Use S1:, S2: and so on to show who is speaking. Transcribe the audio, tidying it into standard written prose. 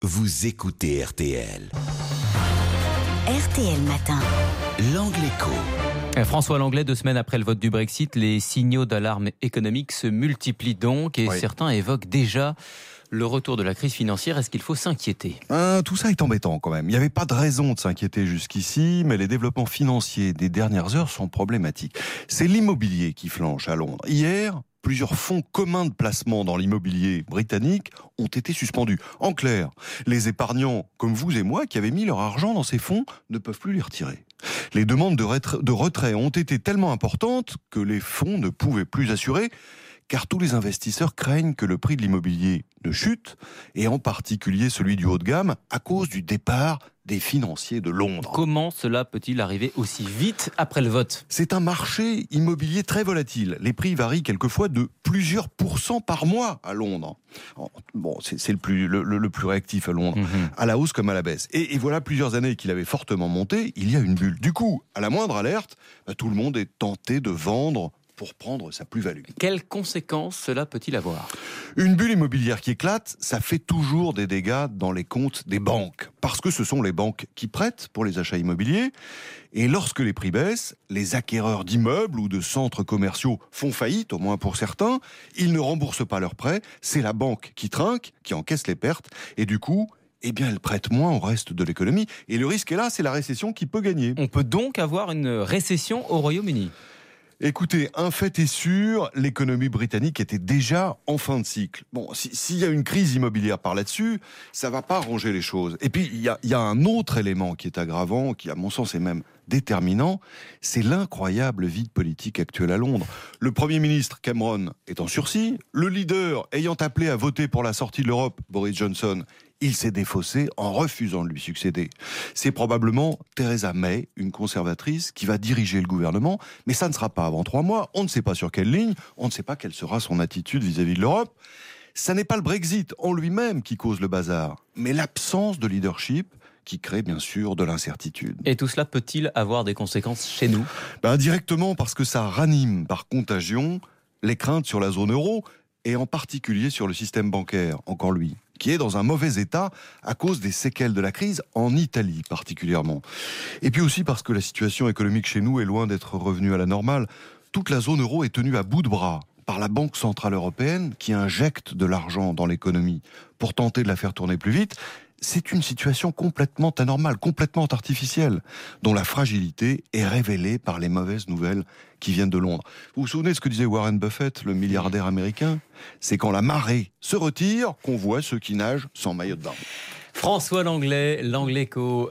S1: Vous écoutez RTL.
S2: RTL Matin.
S1: L'Angle Écho.
S3: François Langlais, 2 semaines après le vote du Brexit, les signaux d'alarme économique se multiplient donc et certains évoquent déjà le retour de la crise financière. Est-ce qu'il faut s'inquiéter ?
S4: Tout ça est embêtant quand même. Il n'y avait pas de raison de s'inquiéter jusqu'ici, mais les développements financiers des dernières heures sont problématiques. C'est l'immobilier qui flanche à Londres. Hier, plusieurs fonds communs de placement dans l'immobilier britannique ont été suspendus. En clair, les épargnants comme vous et moi qui avaient mis leur argent dans ces fonds ne peuvent plus les retirer. Les demandes de retrait ont été tellement importantes que les fonds ne pouvaient plus assurer, car tous les investisseurs craignent que le prix de l'immobilier ne chute, et en particulier celui du haut de gamme, à cause du départ des financiers de Londres.
S3: Comment cela peut-il arriver aussi vite après le vote ?
S4: C'est un marché immobilier très volatile. Les prix varient quelquefois de plusieurs pourcents par mois à Londres. Bon, c'est le plus réactif à Londres, à la hausse comme à la baisse. Et voilà plusieurs années qu'il avait fortement monté, il y a une bulle. Du coup, à la moindre alerte, tout le monde est tenté de vendre pour prendre sa plus-value.
S3: Quelles conséquences cela peut-il avoir ?
S4: Une bulle immobilière qui éclate, ça fait toujours des dégâts dans les comptes des banques. Parce que ce sont les banques qui prêtent pour les achats immobiliers. Et lorsque les prix baissent, les acquéreurs d'immeubles ou de centres commerciaux font faillite, au moins pour certains. Ils ne remboursent pas leurs prêts. C'est la banque qui trinque, qui encaisse les pertes. Et du coup, elle prête moins au reste de l'économie. Et le risque est là, c'est la récession qui peut gagner.
S3: On peut donc avoir une récession au Royaume-Uni ?
S4: Écoutez, un fait est sûr, l'économie britannique était déjà en fin de cycle. Bon, s'il y a une crise immobilière par là-dessus, ça va pas arranger les choses. Et puis, il y a un autre élément qui est aggravant, qui à mon sens est même déterminant, c'est l'incroyable vide politique actuel à Londres. Le Premier ministre Cameron est en sursis, le leader ayant appelé à voter pour la sortie de l'Europe, Boris Johnson, il s'est défaussé en refusant de lui succéder. C'est probablement Theresa May, une conservatrice, qui va diriger le gouvernement, mais ça ne sera pas avant 3 mois. On ne sait pas sur quelle ligne, on ne sait pas quelle sera son attitude vis-à-vis de l'Europe. Ça n'est pas le Brexit en lui-même qui cause le bazar, mais l'absence de leadership qui crée bien sûr de l'incertitude.
S3: Et tout cela peut-il avoir des conséquences chez nous ?
S4: Indirectement, parce que ça ranime par contagion les craintes sur la zone euro, et en particulier sur le système bancaire, encore lui, qui est dans un mauvais état à cause des séquelles de la crise, en Italie particulièrement. Et puis aussi parce que la situation économique chez nous est loin d'être revenue à la normale. Toute la zone euro est tenue à bout de bras par la Banque Centrale Européenne qui injecte de l'argent dans l'économie pour tenter de la faire tourner plus vite. C'est une situation complètement anormale, complètement artificielle, dont la fragilité est révélée par les mauvaises nouvelles qui viennent de Londres. Vous vous souvenez de ce que disait Warren Buffett, le milliardaire américain ? C'est quand la marée se retire qu'on voit ceux qui nagent sans maillot de bain.
S3: François Langlais, l'Angle Écho.